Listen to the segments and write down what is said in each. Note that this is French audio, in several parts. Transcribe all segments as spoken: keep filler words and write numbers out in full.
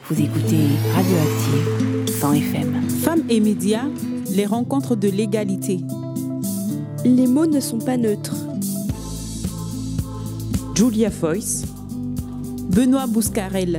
Vous écoutez Radioactive cent F M. Femmes et médias, les rencontres de l'égalité. Les mots ne sont pas neutres. Julia Foyce, Benoît Bouscarel.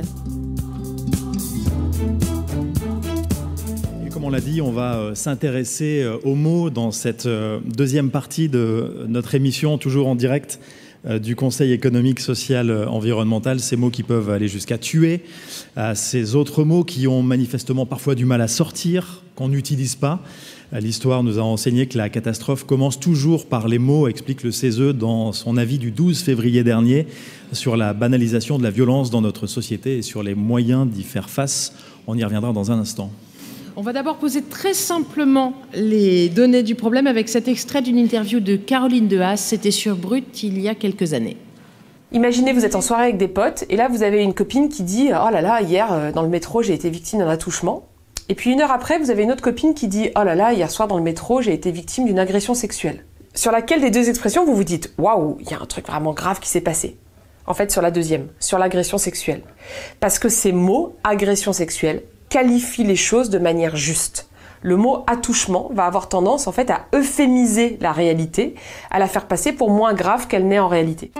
Et comme on l'a dit, on va s'intéresser aux mots dans cette deuxième partie de notre émission, toujours en direct du Conseil économique, social, environnemental. Ces mots qui peuvent aller jusqu'à tuer, ces autres mots qui ont manifestement parfois du mal à sortir, qu'on n'utilise pas. L'histoire nous a enseigné que la catastrophe commence toujours par les mots, explique le C E S E dans son avis du douze février dernier sur la banalisation de la violence dans notre société et sur les moyens d'y faire face. On y reviendra dans un instant. On va d'abord poser très simplement les données du problème avec cet extrait d'une interview de Caroline de Haas. C'était sur Brut il y a quelques années. Imaginez, vous êtes en soirée avec des potes et là vous avez une copine qui dit « Oh là là, hier dans le métro j'ai été victime d'un attouchement ». Et puis une heure après, vous avez une autre copine qui dit « Oh là là, hier soir dans le métro j'ai été victime d'une agression sexuelle ». Sur laquelle des deux expressions vous vous dites « Waouh, il y a un truc vraiment grave qui s'est passé ». En fait, sur la deuxième, sur l'agression sexuelle. Parce que ces mots, agression sexuelle, qualifie les choses de manière juste. Le mot attouchement va avoir tendance en fait à euphémiser la réalité, à la faire passer pour moins grave qu'elle n'est en réalité.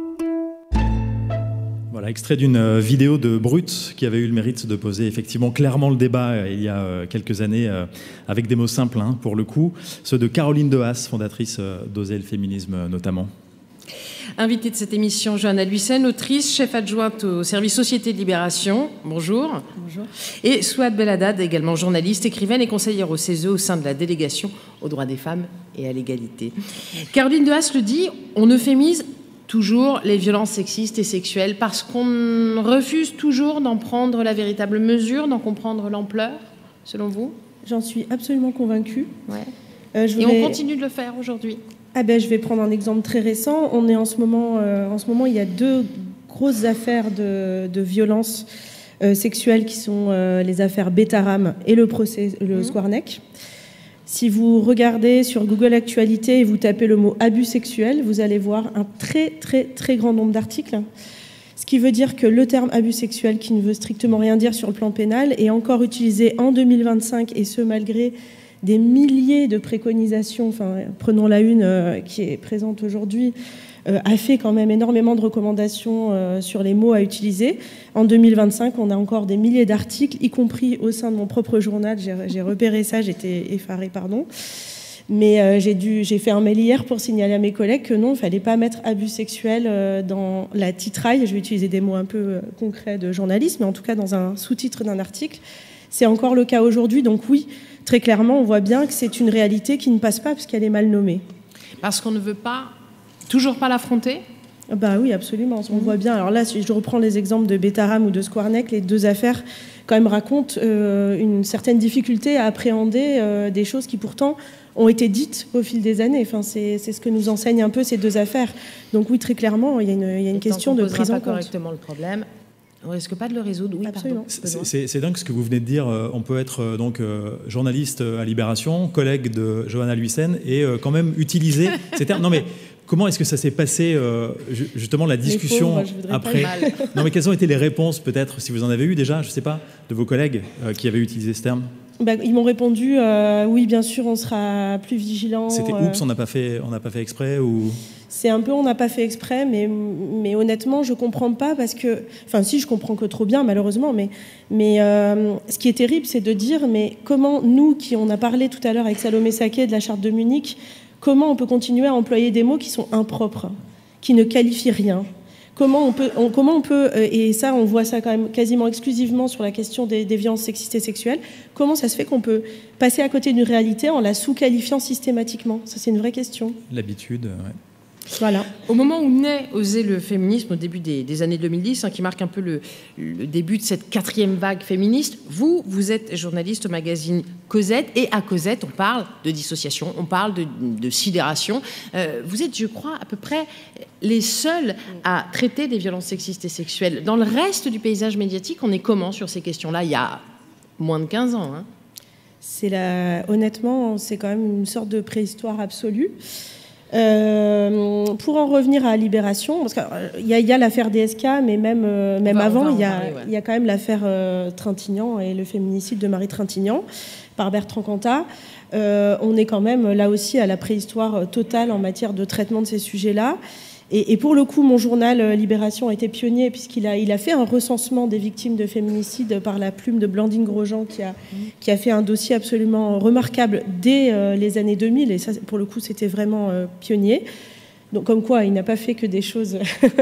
Voilà, extrait d'une vidéo de Brut qui avait eu le mérite de poser effectivement clairement le débat il y a quelques années avec des mots simples hein, pour le coup, ceux de Caroline de Haas, fondatrice d'Oser le féminisme notamment. Invitée de cette émission, Johanna Luyssen, autrice, chef adjointe au service Société de Libération. Bonjour. Bonjour. Et Souad Belhaddad, également journaliste, écrivaine et conseillère au C E S E au sein de la délégation aux droits des femmes et à l'égalité. Caroline de Haas le dit, on euphémise toujours les violences sexistes et sexuelles parce qu'on refuse toujours d'en prendre la véritable mesure, d'en comprendre l'ampleur, selon vous ? J'en suis absolument convaincue. Ouais. Euh, je et voudrais... on continue de le faire aujourd'hui. Ah ben, je vais prendre un exemple très récent. On est en ce moment, euh, en ce moment, il y a deux grosses affaires de, de violences euh, sexuelles qui sont euh, les affaires Betaram et le procès le mmh. Squarneck. Si vous regardez sur Google Actualité et vous tapez le mot abus sexuel, vous allez voir un très très très grand nombre d'articles. Ce qui veut dire que le terme abus sexuel, qui ne veut strictement rien dire sur le plan pénal, est encore utilisé en deux mille vingt-cinq, et ce malgré des milliers de préconisations. Enfin, prenons la une euh, qui est présente aujourd'hui, euh, a fait quand même énormément de recommandations euh, sur les mots à utiliser. En deux mille vingt-cinq, on a encore des milliers d'articles, y compris au sein de mon propre journal. J'ai, j'ai repéré ça, j'étais effarée, pardon. Mais euh, j'ai, dû, j'ai fait un mail hier pour signaler à mes collègues que non, il ne fallait pas mettre abus sexuel euh, dans la titraille. Je vais utiliser des mots un peu euh, concrets de journaliste, mais en tout cas dans un sous-titre d'un article. C'est encore le cas aujourd'hui, donc oui, très clairement, on voit bien que c'est une réalité qui ne passe pas parce qu'elle est mal nommée. Parce qu'on ne veut pas, toujours pas l'affronter ? Bah oui, absolument, on mmh. voit bien. Alors là, si je reprends les exemples de Betaram ou de Squarneck, les deux affaires quand même racontent euh, une certaine difficulté à appréhender euh, des choses qui pourtant ont été dites au fil des années. Enfin, c'est, c'est ce que nous enseignent un peu ces deux affaires. Donc oui, très clairement, il y a une, il y a une question de prise en compte. Tant qu'on ne posera pas correctement le problème, on risque pas de le résoudre. Oui, absolument. C'est, c'est, c'est dingue ce que vous venez de dire. On peut être euh, donc euh, journaliste à Libération, collègue de Johanna Luyssen, et euh, quand même utiliser ces termes. Non mais comment est-ce que ça s'est passé euh, justement la discussion pauvres, après Non mais quelles ont été les réponses peut-être, si vous en avez eu déjà, je sais pas, de vos collègues euh, qui avaient utilisé ce terme? Bah, ils m'ont répondu euh, oui, bien sûr, on sera plus vigilants. C'était euh... oups, on n'a pas fait, on n'a pas fait exprès ou C'est un peu on n'a pas fait exprès, mais mais honnêtement, je comprends pas parce que, enfin, si je comprends que trop bien, malheureusement, mais mais euh, ce qui est terrible, c'est de dire mais comment nous, qui on a parlé tout à l'heure avec Salomé Saquet de la Charte de Munich, comment on peut continuer à employer des mots qui sont impropres, qui ne qualifient rien? Comment on peut, on, comment on peut, et ça on voit ça quand même quasiment exclusivement sur la question des, des violences sexistes et sexuelles, comment ça se fait qu'on peut passer à côté d'une réalité en la sous-qualifiant systématiquement? Ça c'est une vraie question. L'habitude, ouais. Voilà. Au moment où naît Oser le féminisme, au début des, des années deux mille dix, hein, qui marque un peu le, le début de cette quatrième vague féministe, vous, vous êtes journaliste au magazine Cosette, et à Cosette, on parle de dissociation, on parle de, de sidération. Euh, vous êtes, je crois, à peu près les seuls à traiter des violences sexistes et sexuelles. Dans le reste du paysage médiatique, on est comment sur ces questions-là? Il y a moins de quinze ans. Hein. C'est la... Honnêtement, c'est quand même une sorte de préhistoire absolue. Euh, pour en revenir à Libération, parce qu'il y a, y a l'affaire D S K, mais même, euh, même va, avant, il y, ouais. y a quand même l'affaire euh, Trintignant et le féminicide de Marie Trintignant par Bertrand Cantat. Euh, on est quand même là aussi à la préhistoire totale en matière de traitement de ces sujets-là. Et, et pour le coup, mon journal Libération a été pionnier puisqu'il a, il a fait un recensement des victimes de féminicide par la plume de Blandine Grosjean qui a, qui a fait un dossier absolument remarquable dès euh, les années deux mille. Et ça, pour le coup, c'était vraiment euh, pionnier. Donc, comme quoi, il n'a pas fait que des choses...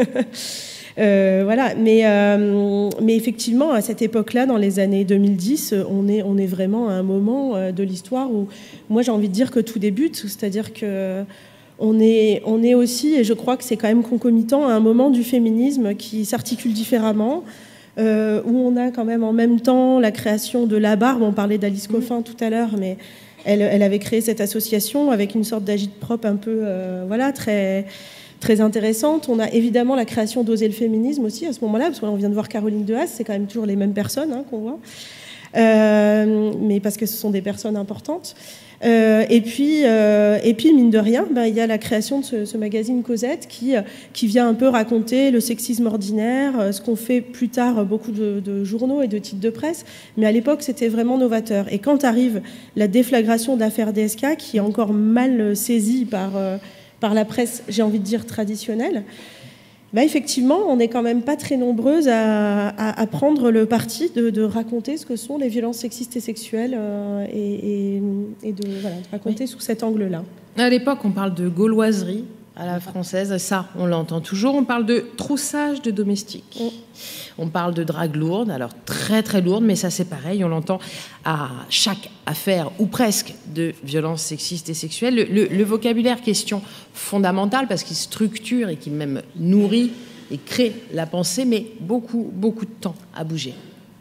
euh, voilà. Mais, euh, mais effectivement, à cette époque-là, dans les années deux mille dix, on est, on est vraiment à un moment euh, de l'histoire où, moi, j'ai envie de dire que tout débute. C'est-à-dire que... On est, on est aussi, et je crois que c'est quand même concomitant, à un moment du féminisme qui s'articule différemment, euh, où on a quand même en même temps la création de La Barbe. On parlait d'Alice Coffin tout à l'heure, mais elle, elle avait créé cette association avec une sorte d'agite-prop un peu euh, voilà, très, très intéressante. On a évidemment la création d'Oser le féminisme aussi à ce moment-là, parce qu'on vient de voir Caroline de Haas, c'est quand même toujours les mêmes personnes hein, qu'on voit, euh, mais parce que ce sont des personnes importantes. Euh, et, puis, euh, et puis, mine de rien, ben, il y a la création de ce, ce magazine Cosette qui, qui vient un peu raconter le sexisme ordinaire, ce qu'ont fait plus tard beaucoup de, de journaux et de titres de presse. Mais à l'époque, c'était vraiment novateur. Et quand arrive la déflagration de l'affaire D S K, qui est encore mal saisie par, euh, par la presse, j'ai envie de dire, traditionnelle, ben effectivement, on n'est quand même pas très nombreuses à, à, à prendre le parti de, de raconter ce que sont les violences sexistes et sexuelles euh, et, et, et de, voilà, de raconter oui. sous cet angle-là. À l'époque, on parle de gauloiserie à la française, ça, on l'entend toujours. On parle de troussage de domestiques. Oui. On parle de drague lourde, alors très très lourde, mais ça c'est pareil, on l'entend à chaque affaire, ou presque, de violences sexistes et sexuelles. Le, le, le vocabulaire, question fondamentale, parce qu'il structure et qu'il même nourrit et crée la pensée, mais beaucoup, beaucoup de temps à bouger.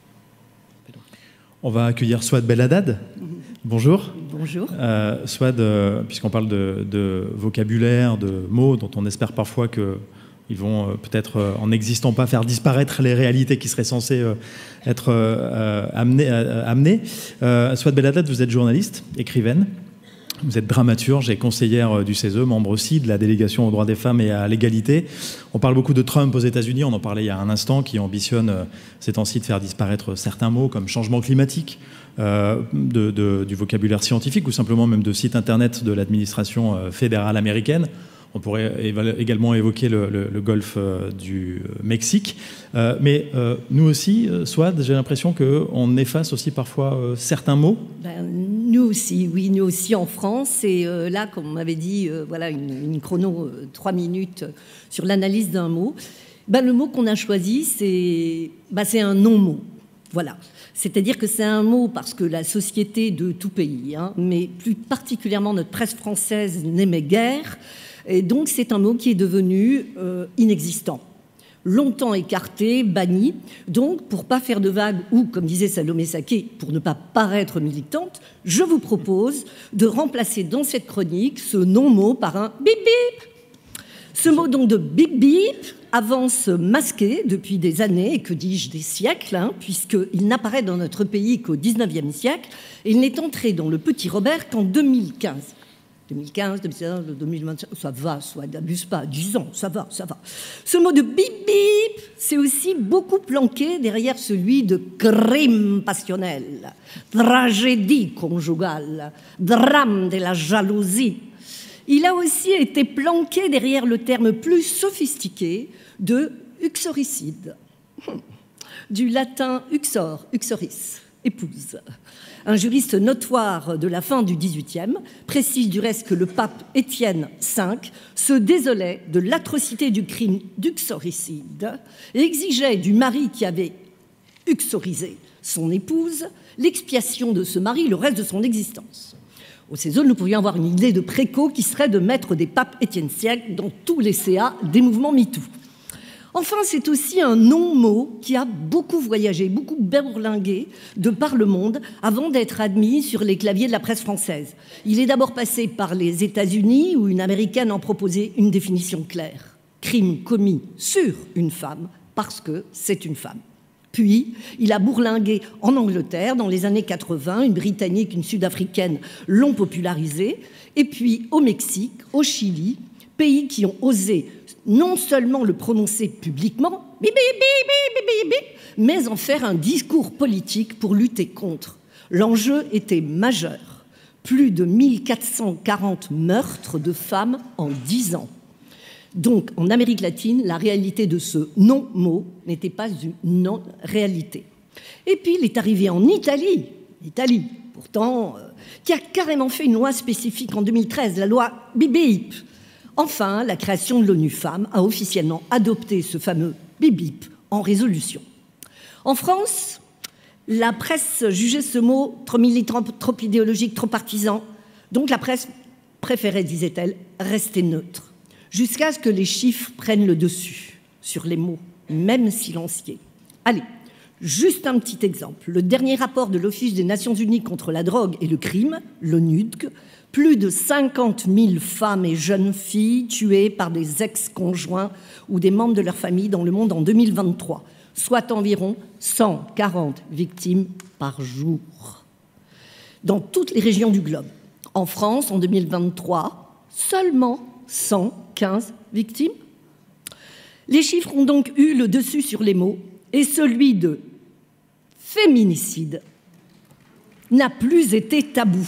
On va accueillir Souad Belhaddad. Bonjour. Bonjour. Euh, Souad, euh, puisqu'on parle de, de vocabulaire, de mots dont on espère parfois que ils vont euh, peut-être, euh, en n'existant pas, faire disparaître les réalités qui seraient censées euh, être euh, amenées. Euh, amenées. Euh, Souad Belhaddad, vous êtes journaliste, écrivaine, vous êtes dramaturge et conseillère du C E S E, membre aussi de la délégation aux droits des femmes et à l'égalité. On parle beaucoup de Trump aux États-Unis, on en parlait il y a un instant, qui ambitionne euh, ces temps-ci de faire disparaître certains mots comme changement climatique, euh, de, de, du vocabulaire scientifique ou simplement même de sites internet de l'administration euh, fédérale américaine. On pourrait également évoquer le, le, le golfe du Mexique. Euh, mais euh, nous aussi, Souad, j'ai l'impression qu'on efface aussi parfois euh, certains mots. Ben, nous aussi, oui, nous aussi en France. Et euh, là, comme on m'avait dit, euh, voilà, une, une chrono, euh, trois minutes sur l'analyse d'un mot. Ben, le mot qu'on a choisi, c'est, ben, c'est un non-mot. Voilà. C'est-à-dire que c'est un mot parce que la société de tout pays, hein, mais plus particulièrement notre presse française, n'aimait guère. Et donc, c'est un mot qui est devenu euh, inexistant, longtemps écarté, banni. Donc, pour ne pas faire de vagues, ou, comme disait Salomé Saké, pour ne pas paraître militante, je vous propose de remplacer dans cette chronique ce non-mot par un bip-bip. Ce mot donc de bip-bip avance masqué depuis des années, et que dis-je, des siècles, hein, puisqu'il n'apparaît dans notre pays qu'au dix-neuvième siècle, et il n'est entré dans le Petit Robert qu'en deux mille quinze. deux mille quinze, deux mille seize, deux mille vingt, ça va, soit n'abuse pas, dix ans, ça va, ça va. Ce mot de bip-bip, c'est aussi beaucoup planqué derrière celui de crime passionnel, tragédie conjugale, drame de la jalousie. Il a aussi été planqué derrière le terme plus sophistiqué de uxoricide, du latin uxor, uxoris, épouse. Un juriste notoire de la fin du dix-huitième précise du reste que le pape Étienne cinq se désolait de l'atrocité du crime d'uxoricide et exigeait du mari qui avait uxorisé son épouse l'expiation de ce mari le reste de son existence. Au C E S E, nous pourrions avoir une idée de préco qui serait de mettre des papes Étienne cinq dans tous les C A des mouvements MeToo. Enfin, c'est aussi un non-mot qui a beaucoup voyagé, beaucoup bourlingué de par le monde avant d'être admis sur les claviers de la presse française. Il est d'abord passé par les États-Unis où une Américaine en proposait une définition claire. Crime commis sur une femme parce que c'est une femme. Puis, il a bourlingué en Angleterre dans les années quatre-vingt, une Britannique, une Sud-Africaine l'ont popularisé, et puis au Mexique, au Chili, pays qui ont osé non seulement le prononcer publiquement, bip, bip, bip, bip, bip, bip, mais en faire un discours politique pour lutter contre. L'enjeu était majeur. Plus de mille quatre cent quarante meurtres de femmes en dix ans. Donc, en Amérique latine, la réalité de ce non-mot n'était pas une non-réalité. Et puis, il est arrivé en Italie, Italie, pourtant, euh, qui a carrément fait une loi spécifique en deux mille treize, la loi bip bip. Enfin, la création de l'ONU Femmes a officiellement adopté ce fameux bip bip en résolution. En France, la presse jugeait ce mot trop militant, trop idéologique, trop partisan. Donc la presse préférait, disait-elle, rester neutre, jusqu'à ce que les chiffres prennent le dessus sur les mots, même silencieux. Allez, juste un petit exemple. Le dernier rapport de l'Office des Nations Unies contre la drogue et le crime, l'ONUDC, plus de cinquante mille femmes et jeunes filles tuées par des ex-conjoints ou des membres de leur famille dans le monde en deux mille vingt-trois, soit environ cent quarante victimes par jour. Dans toutes les régions du globe. En France, en deux mille vingt-trois, seulement cent quinze victimes. Les chiffres ont donc eu le dessus sur les mots, et celui de féminicide n'a plus été tabou.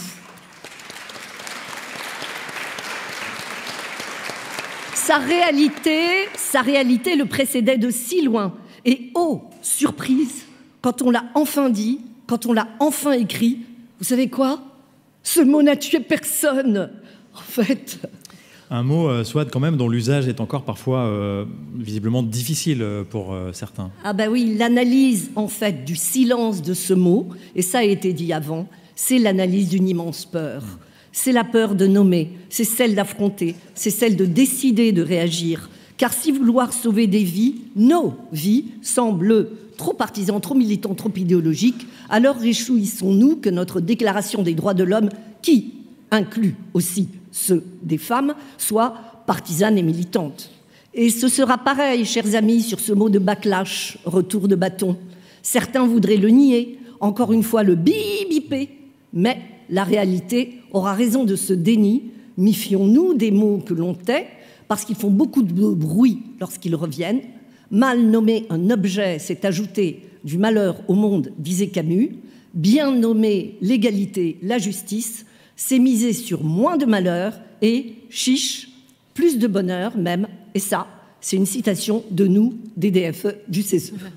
Sa réalité, sa réalité le précédait de si loin. Et oh, surprise, quand on l'a enfin dit, quand on l'a enfin écrit, vous savez quoi? Ce mot n'a tué personne, en fait. Un mot, euh, Souad, quand même, dont l'usage est encore parfois euh, visiblement difficile pour euh, certains. Ah ben oui, l'analyse, en fait, du silence de ce mot, et ça a été dit avant, c'est l'analyse d'une immense peur. C'est la peur de nommer, c'est celle d'affronter, c'est celle de décider de réagir. Car si vouloir sauver des vies, nos vies, semblent trop partisans, trop militants, trop idéologiques, alors réjouissons-nous que notre déclaration des droits de l'homme, qui inclut aussi ceux des femmes, soit partisane et militante. Et ce sera pareil, chers amis, sur ce mot de backlash, retour de bâton. Certains voudraient le nier, encore une fois le bibiper, mais la réalité aura raison de ce déni. Méfions-nous des mots que l'on tait, parce qu'ils font beaucoup de bruit lorsqu'ils reviennent. Mal nommer un objet, c'est ajouter du malheur au monde, disait Camus. Bien nommer l'égalité, la justice, c'est miser sur moins de malheur et, chiche, plus de bonheur même. Et ça, c'est une citation de nous, des D F E, du C E S E.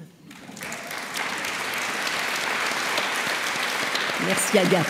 Merci Agathe.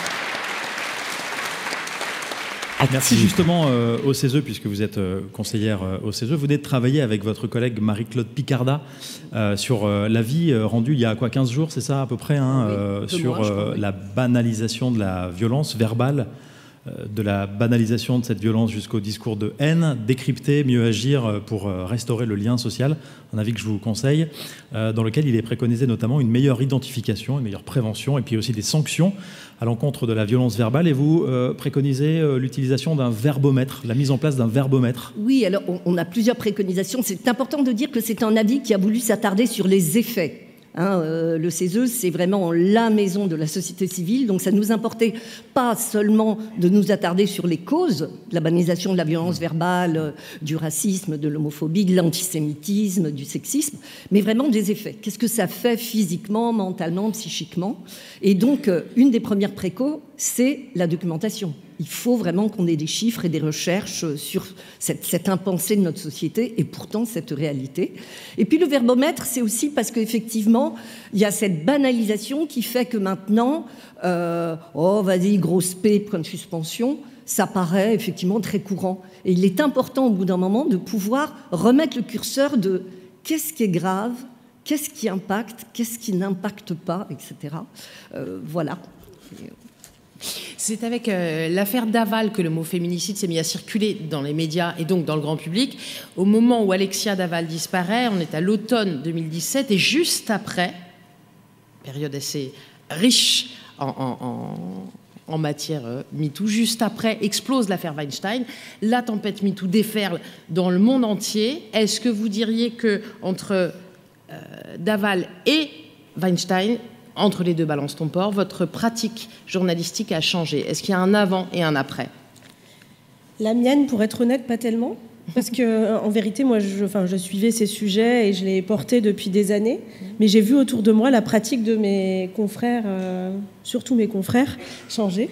Merci justement euh, au C E S E, puisque vous êtes euh, conseillère euh, au C E S E. Vous venez de travailler avec votre collègue Marie-Claude Picarda euh, sur euh, l'avis euh, rendu il y a quoi, quinze jours, c'est ça à peu près, hein, oui, euh, sur moins, euh, la banalisation de la violence verbale, euh, de la banalisation de cette violence jusqu'au discours de haine, décrypter, mieux agir pour euh, restaurer le lien social, un avis que je vous conseille, euh, dans lequel il est préconisé notamment une meilleure identification, une meilleure prévention et puis aussi des sanctions à l'encontre de la violence verbale. Et vous euh, préconisez euh, l'utilisation d'un verbomètre, la mise en place d'un verbomètre. Oui, alors on, on a plusieurs préconisations. C'est important de dire que c'est un avis qui a voulu s'attarder sur les effets. Hein, euh, le C E S E, c'est vraiment la maison de la société civile, donc ça nous importait pas seulement de nous attarder sur les causes de la banalisation de la violence verbale, euh, du racisme, de l'homophobie, de l'antisémitisme, du sexisme, mais vraiment des effets. Qu'est-ce que ça fait physiquement, mentalement, psychiquement? Et donc, euh, une des premières précaux, c'est la documentation. Il faut vraiment qu'on ait des chiffres et des recherches sur cette, cette impensée de notre société et pourtant cette réalité. Et puis le verbomètre, c'est aussi parce qu'effectivement, il y a cette banalisation qui fait que maintenant, euh, oh, vas-y, grosse P, point de suspension, ça paraît effectivement très courant. Et il est important au bout d'un moment de pouvoir remettre le curseur de qu'est-ce qui est grave, qu'est-ce qui impacte, qu'est-ce qui n'impacte pas, et cetera. Euh, voilà. C'est avec euh, l'affaire Daval que le mot féminicide s'est mis à circuler dans les médias et donc dans le grand public. Au moment où Alexia Daval disparaît, on est à l'automne deux mille dix-sept et juste après, période assez riche en, en, en, en matière euh, MeToo, juste après explose l'affaire Weinstein, la tempête MeToo déferle dans le monde entier. Est-ce que vous diriez que entre euh, Daval et Weinstein, entre les deux balances ton port, votre pratique journalistique a changé. Est-ce qu'il y a un avant et un après? La mienne, pour être honnête, pas tellement. Parce que, en vérité, moi, je, enfin, je suivais ces sujets et je les portais depuis des années. Mais j'ai vu autour de moi la pratique de mes confrères, euh, surtout mes confrères, changer.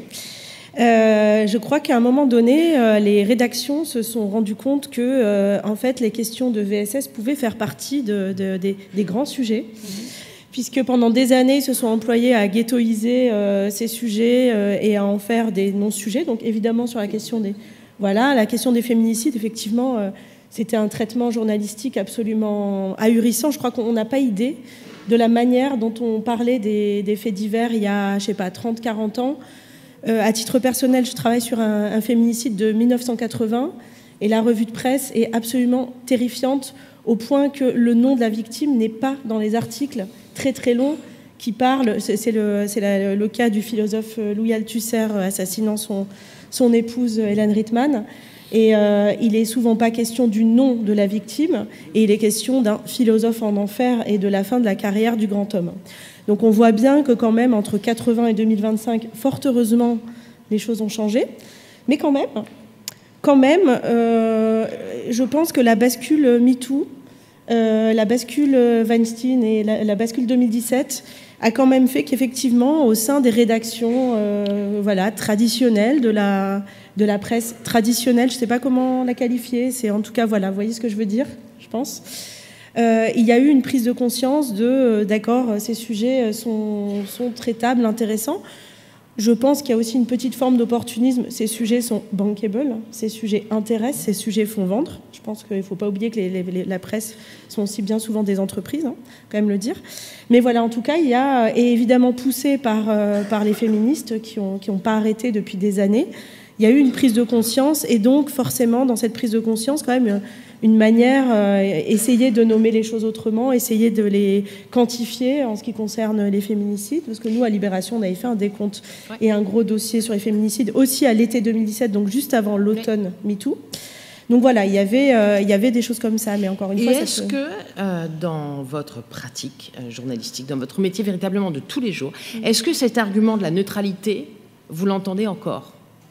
Euh, je crois qu'à un moment donné, euh, les rédactions se sont rendues compte que, euh, en fait, les questions de V S S pouvaient faire partie de, de, des, des grands sujets. Mmh. Puisque pendant des années, ils se sont employés à ghettoiser euh, ces sujets euh, et à en faire des non-sujets. Donc, évidemment, sur la question des... Voilà, la question des féminicides, effectivement, euh, c'était un traitement journalistique absolument ahurissant. Je crois qu'on n'a pas idée de la manière dont on parlait des, des faits divers il y a, je sais pas, trente, quarante ans. Euh, à titre personnel, je travaille sur un, un féminicide de mille neuf cent quatre-vingts et la revue de presse est absolument terrifiante au point que le nom de la victime n'est pas dans les articles très très longs qui parlent. C'est, c'est, le, c'est la, le cas du philosophe Louis Althusser assassinant son... son épouse Hélène Rittmann, et euh, il n'est souvent pas question du nom de la victime, et il est question d'un philosophe en enfer et de la fin de la carrière du grand homme. Donc on voit bien que quand même, entre quatre-vingts et deux mille vingt-cinq, fort heureusement, les choses ont changé, mais quand même, quand même, euh, je pense que la bascule MeToo, euh, la bascule Weinstein et la, la bascule deux mille dix-sept a quand même fait qu'effectivement, au sein des rédactions euh, voilà, traditionnelles, de la, de la presse traditionnelle, je ne sais pas comment la qualifier, c'est en tout cas, voilà, vous voyez ce que je veux dire, je pense, euh, il y a eu une prise de conscience de, euh, d'accord, ces sujets sont, sont traitables, intéressants. Je pense qu'il y a aussi une petite forme d'opportunisme. Ces sujets sont bankable, ces sujets intéressent, ces sujets font vendre. Je pense qu'il ne faut pas oublier que les, les, la presse sont aussi bien souvent des entreprises, hein, quand même le dire. Mais voilà, en tout cas, il y a, et évidemment poussé par, euh, par les féministes qui n'ont qui ont pas arrêté depuis des années, il y a eu une prise de conscience, et donc forcément, dans cette prise de conscience, quand même, une manière, euh, essayer de nommer les choses autrement, essayer de les quantifier en ce qui concerne les féminicides, parce que nous, à Libération, on avait fait un décompte ouais. et un gros dossier sur les féminicides, aussi à l'été deux mille dix-sept, donc juste avant l'automne ouais. MeToo. Donc voilà, il y avait, euh, il y avait des choses comme ça, mais encore une et fois... est-ce que euh, dans votre pratique euh, journalistique, dans votre métier véritablement de tous les jours, mmh. est-ce que cet argument de la neutralité, vous l'entendez encore ?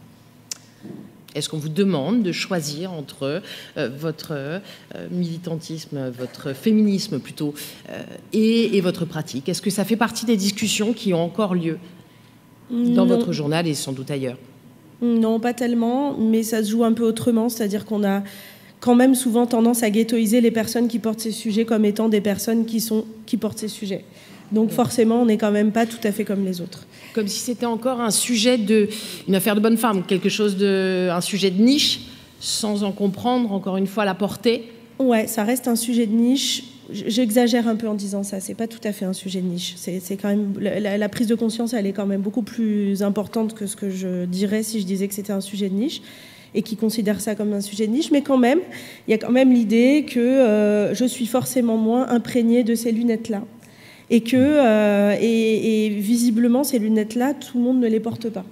Est-ce qu'on vous demande de choisir entre euh, votre euh, militantisme, votre féminisme plutôt, euh, et, et votre pratique? Est-ce que ça fait partie des discussions qui ont encore lieu dans non. votre journal et sans doute ailleurs? Non, pas tellement, mais ça se joue un peu autrement, c'est-à-dire qu'on a quand même souvent tendance à ghettoiser les personnes qui portent ces sujets comme étant des personnes qui, sont, qui portent ces sujets. Donc forcément, on n'est quand même pas tout à fait comme les autres. Comme si c'était encore un sujet de, une affaire de bonne femme, quelque chose de, un sujet de niche, sans en comprendre encore une fois la portée. Ouais, ça reste un sujet de niche. J'exagère un peu en disant ça. C'est pas tout à fait un sujet de niche. C'est, c'est quand même la, la prise de conscience, elle est quand même beaucoup plus importante que ce que je dirais si je disais que c'était un sujet de niche et qui considère ça comme un sujet de niche. Mais quand même, il y a quand même l'idée que euh, je suis forcément moins imprégnée de ces lunettes-là. Et que, euh, et, et visiblement, ces lunettes-là, tout le monde ne les porte pas.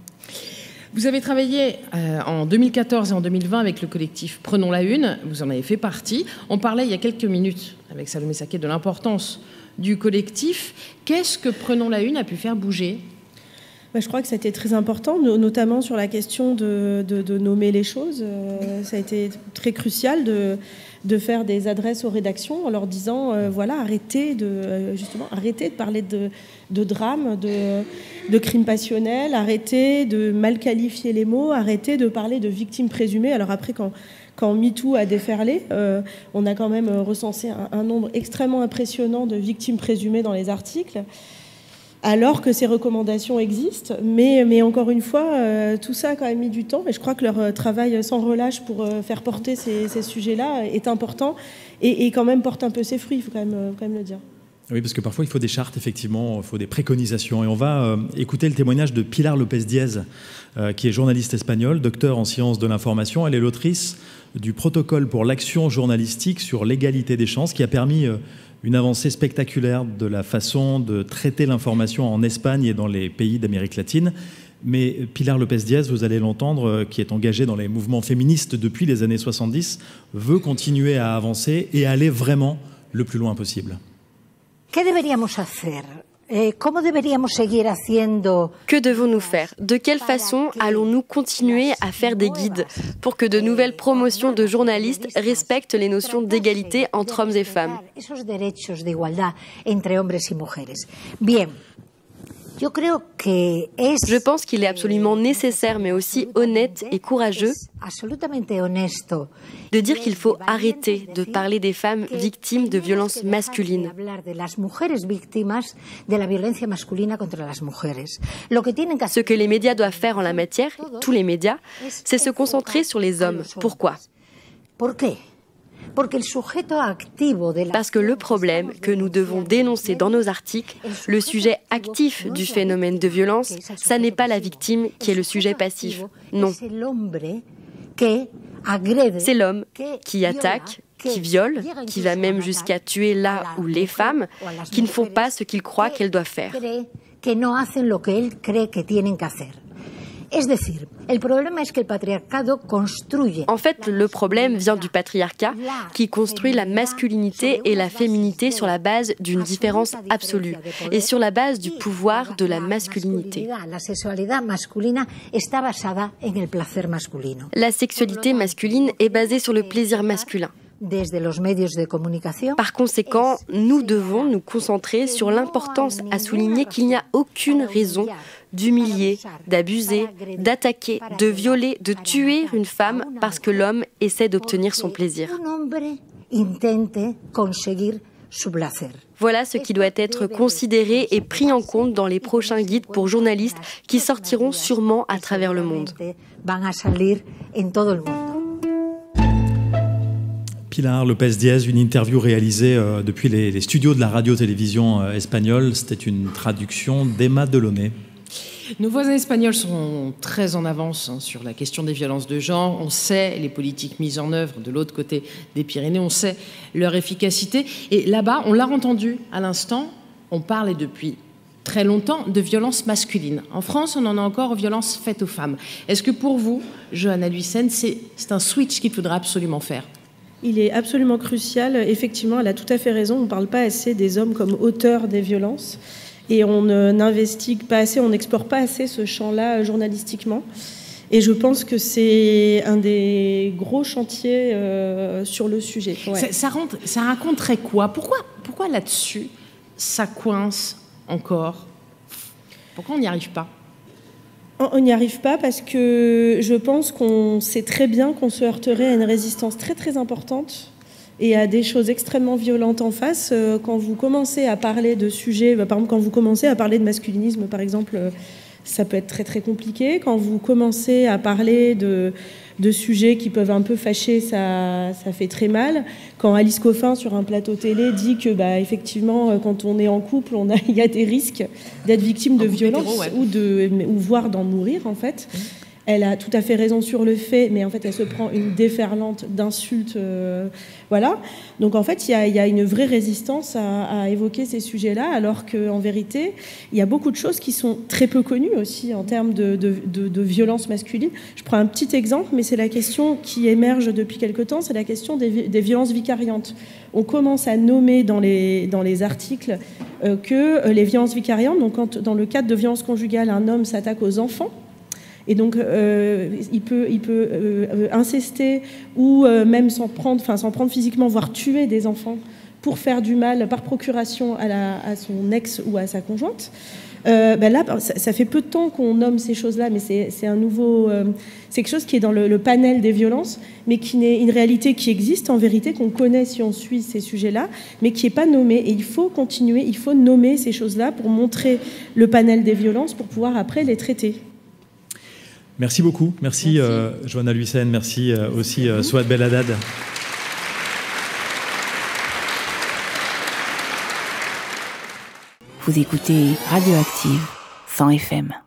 Vous avez travaillé euh, en deux mille quatorze et en deux mille vingt avec le collectif Prenons la Une. Vous en avez fait partie. On parlait il y a quelques minutes avec Salomé Saquet de l'importance du collectif. Qu'est-ce que Prenons la Une a pu faire bouger ? Ben, je crois que ça a été très important, notamment sur la question de, de, de nommer les choses. Euh, ça a été très crucial de... de faire des adresses aux rédactions en leur disant euh, voilà, arrêtez de, euh, justement, arrêtez de parler de, de drame, de, de crimes passionnels, arrêtez de mal qualifier les mots, arrêtez de parler de victimes présumées. Alors après, quand, quand MeToo a déferlé, euh, on a quand même recensé un, un nombre extrêmement impressionnant de victimes présumées dans les articles, alors que ces recommandations existent. Mais, mais encore une fois, euh, tout ça a quand même mis du temps, et je crois que leur euh, travail sans relâche pour euh, faire porter ces, ces sujets-là est important, et, et quand même porte un peu ses fruits, il faut quand même, euh, quand même le dire. Oui, parce que parfois il faut des chartes, effectivement, il faut des préconisations. Et on va euh, écouter le témoignage de Pilar López-Díez, euh, qui est journaliste espagnole, docteur en sciences de l'information. Elle est l'autrice du protocole pour l'action journalistique sur l'égalité des chances, qui a permis... Euh, une avancée spectaculaire de la façon de traiter l'information en Espagne et dans les pays d'Amérique latine. Mais Pilar López-Díez, vous allez l'entendre, qui est engagée dans les mouvements féministes depuis les années soixante-dix, veut continuer à avancer et aller vraiment le plus loin possible. ¿Qué deberíamos hacer? Que devons-nous faire? De quelle façon allons-nous continuer à faire des guides pour que de nouvelles promotions de journalistes respectent les notions d'égalité entre hommes et femmes? Je pense qu'il est absolument nécessaire, mais aussi honnête et courageux, de dire qu'il faut arrêter de parler des femmes victimes de violences masculines. Ce que les médias doivent faire en la matière, tous les médias, c'est se concentrer sur les hommes. Pourquoi ? Parce que le problème que nous devons dénoncer dans nos articles, le sujet actif du phénomène de violence, ça n'est pas la victime qui est le sujet passif. Non. C'est l'homme qui attaque, qui viole, qui va même jusqu'à tuer là ou les femmes qui ne font pas ce qu'il croit qu'elles doivent faire. En fait, le problème vient du patriarcat qui construit la masculinité et la féminité sur la base d'une différence absolue et sur la base du pouvoir de la masculinité. La sexualité masculine est basée sur le plaisir masculin. Par conséquent, nous devons nous concentrer sur l'importance à souligner qu'il n'y a aucune raison d'humilier, d'abuser, d'attaquer, de violer, de tuer une femme parce que l'homme essaie d'obtenir son plaisir. Voilà ce qui doit être considéré et pris en compte dans les prochains guides pour journalistes qui sortiront sûrement à travers le monde. Pilar López-Díez, une interview réalisée euh, depuis les, les studios de la radio-télévision euh, espagnole. C'était une traduction d'Emma Delaunay. Nos voisins espagnols sont très en avance hein, sur la question des violences de genre. On sait les politiques mises en œuvre de l'autre côté des Pyrénées, on sait leur efficacité. Et là-bas, on l'a entendu à l'instant, on parle depuis très longtemps de violences masculines. En France, on en a encore aux violences faites aux femmes. Est-ce que pour vous, Johanna Luyssen, c'est, c'est un switch qu'il faudra absolument faire ? Il est absolument crucial. Effectivement, elle a tout à fait raison. On ne parle pas assez des hommes comme auteurs des violences. Et on n'investigue pas assez, on n'explore pas assez ce champ-là journalistiquement. Et je pense que c'est un des gros chantiers euh, sur le sujet. Ouais. Ça, ça, rentre, ça raconterait quoi ? Pourquoi, pourquoi là-dessus, ça coince encore ? Pourquoi on n'y arrive pas ? On n'y arrive pas parce que je pense qu'on sait très bien qu'on se heurterait à une résistance très très importante et à des choses extrêmement violentes en face. Quand vous commencez à parler de sujets, par exemple, quand vous commencez à parler de masculinisme, par exemple, ça peut être très très compliqué. Quand vous commencez à parler de, de sujets qui peuvent un peu fâcher, ça, ça fait très mal. Quand Alice Coffin, sur un plateau télé, dit que, bah, effectivement, quand on est en couple, on a, il y a des risques d'être victime de violence hétéro, ouais. ou, de, ou voire d'en mourir, en fait. Mmh. Elle a tout à fait raison sur le fait, mais en fait, elle se prend une déferlante d'insultes. Euh, voilà. Donc, en fait, il y a, il y a une vraie résistance à, à évoquer ces sujets-là, alors qu'en vérité, il y a beaucoup de choses qui sont très peu connues aussi en termes de, de, de, de violence masculine. Je prends un petit exemple, mais c'est la question qui émerge depuis quelque temps, c'est la question des, des violences vicariantes. On commence à nommer dans les, dans les articles euh, que euh, les violences vicariantes, donc quand, dans le cadre de violences conjugales, un homme s'attaque aux enfants, et donc, euh, il peut, il peut euh, incester ou euh, même s'en prendre, enfin, s'en prendre physiquement, voire tuer des enfants pour faire du mal par procuration à, la, à son ex ou à sa conjointe. Euh, ben là, ça, ça fait peu de temps qu'on nomme ces choses-là, mais c'est, c'est un nouveau, euh, c'est quelque chose qui est dans le, le panel des violences, mais qui n'est une réalité qui existe en vérité, qu'on connaît si on suit ces sujets-là, mais qui n'est pas nommée. Et il faut continuer, il faut nommer ces choses-là pour montrer le panel des violences, pour pouvoir après les traiter. Merci beaucoup. Merci, merci. Euh, Johanna Luyssen. Merci euh, aussi euh, Souad Belhaddad. Vous écoutez Radioactive cent F M.